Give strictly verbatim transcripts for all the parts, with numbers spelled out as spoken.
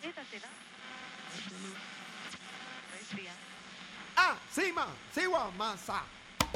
Ah, Sima, Siwa Masa.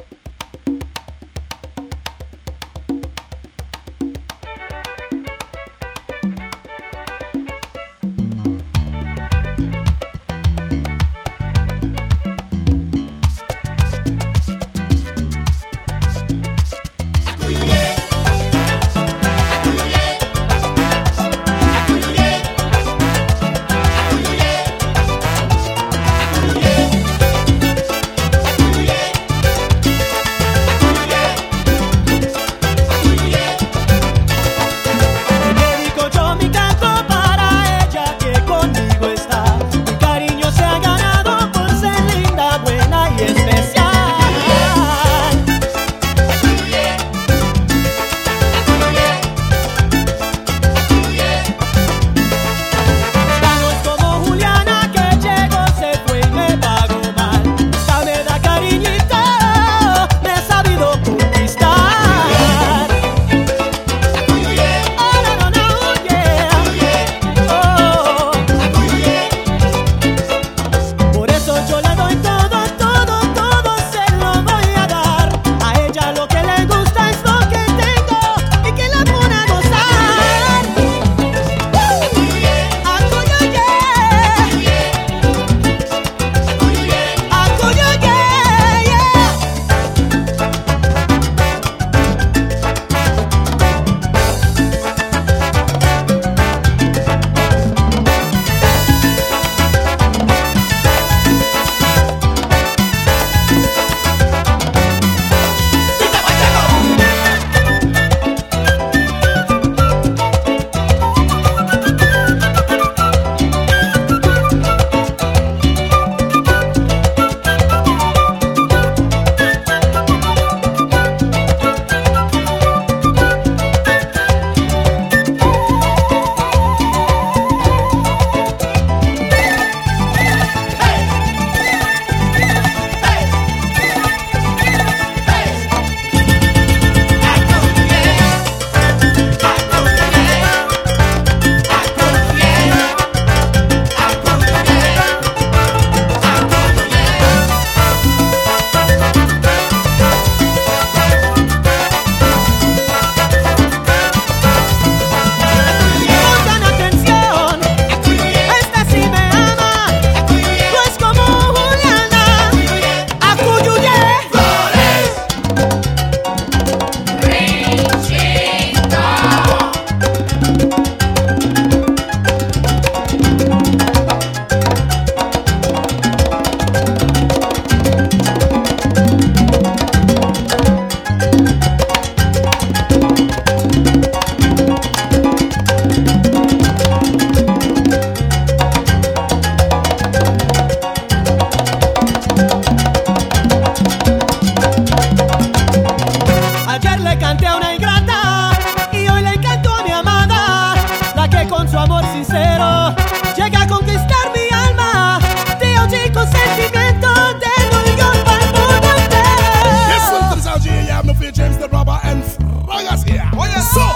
Llega a conquistar mi alma, Tío Chico, sentimiento de New York para el mundo entero. Yes, welcome to the Sound G. You have no fear, James the Robber and Frogas here. Oh, yes. So,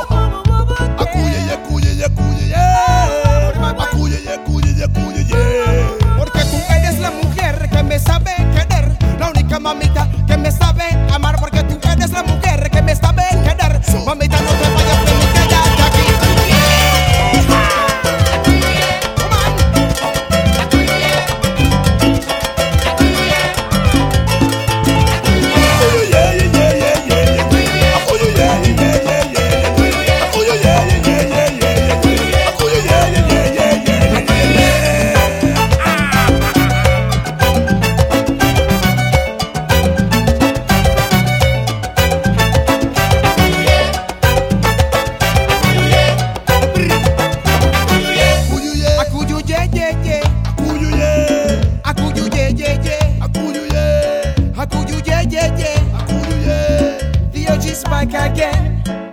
acuye, ye, cuye, ye, cuye, ye. Acuye, ye, cuye, ye, cuye, ye. Porque tú eres la mujer que me sabe querer, la única mamita que me sabe amar. Porque tú eres la mujer que me sabe querer. Mamita, no te vayas de mi quédate aquí. Back again.